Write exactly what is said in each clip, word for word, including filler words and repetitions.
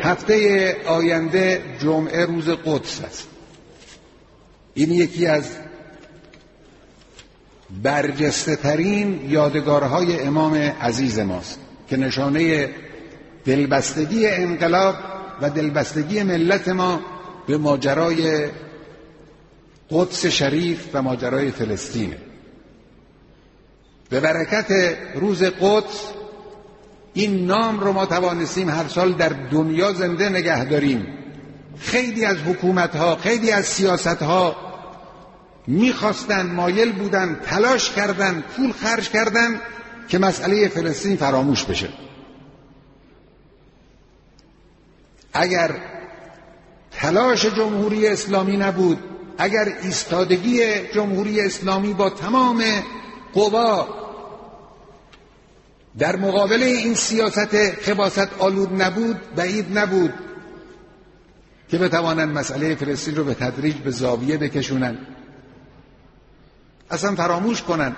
هفته آینده جمعه روز قدس است. این یکی از برجسته ترین یادگارهای امام عزیز ماست که نشانه دلبستگی انقلاب و دلبستگی ملت ما به ماجرای قدس شریف و ماجرای فلسطینه. به برکت روز قدس این نام رو ما توانستیم هر سال در دنیا زنده نگه داریم. خیلی از حکومت‌ها، خیلی از سیاست‌ها می‌خواستن، مایل بودن، تلاش کردن، پول خرج کردن که مسئله فلسطین فراموش بشه. اگر تلاش جمهوری اسلامی نبود، اگر ایستادگی جمهوری اسلامی با تمام قوا در مقابل این سیاست خباثت آلود نبود، بعید نبود که بتوانند مسئله فلسطین رو به تدریج به زاویه بکشونن، اصلا فراموش کنن.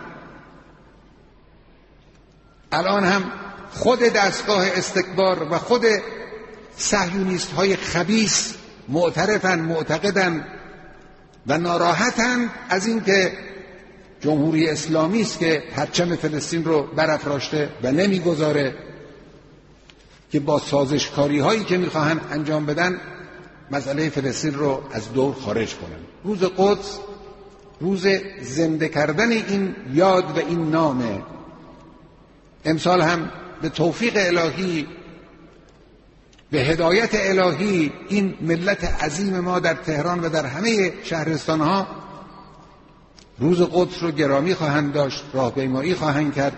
الان هم خود دستگاه استکبار و خود صهیونیست های خبیث معترفن، معتقدن و ناراحتن از این که جمهوری اسلامی است که پرچم فلسطین رو برافراشته و نمیگذاره که با سازشکاری هایی که میخواهن انجام بدن مسئله فلسطین رو از دور خارج کنن. روز قدس روز زنده کردن این یاد و این نامه. امسال هم به توفیق الهی، به هدایت الهی، این ملت عظیم ما در تهران و در همه شهرستانها روز قدس رو گرامی خواهند داشت، راهپیمایی خواهند کرد.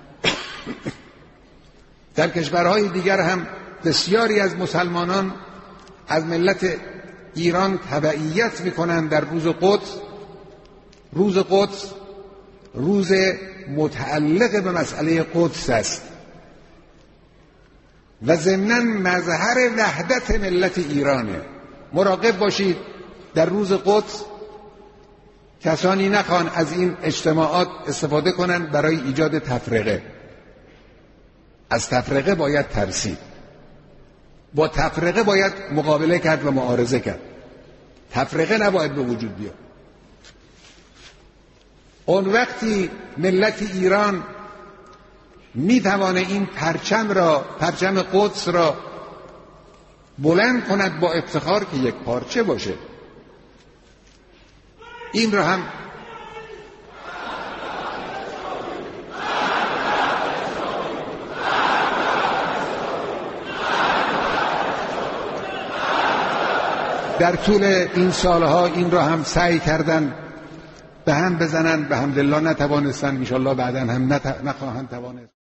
در کشورهای دیگر هم بسیاری از مسلمانان از ملت ایران تبعیت میکنند در روز قدس. روز قدس روز متعلق به مسئله قدس است و ضمناً مظهر وحدت ملت ایرانه. مراقب باشید در روز قدس کسانی نخوان از این اجتماعات استفاده کنند برای ایجاد تفرقه. از تفرقه باید ترسید، با تفرقه باید مقابله کرد و معارضه کرد. تفرقه نباید به وجود بیاد. اون وقتی ملت ایران میتوانه این پرچم را، پرچم قدس را بلند کند با افتخار که یک پارچه باشه. این را هم در طول این سالها این را هم سعی کردن به هم بزنن، به حمدالله نتوانستن، انشالله بعداً هم نت... نخواهند توانست.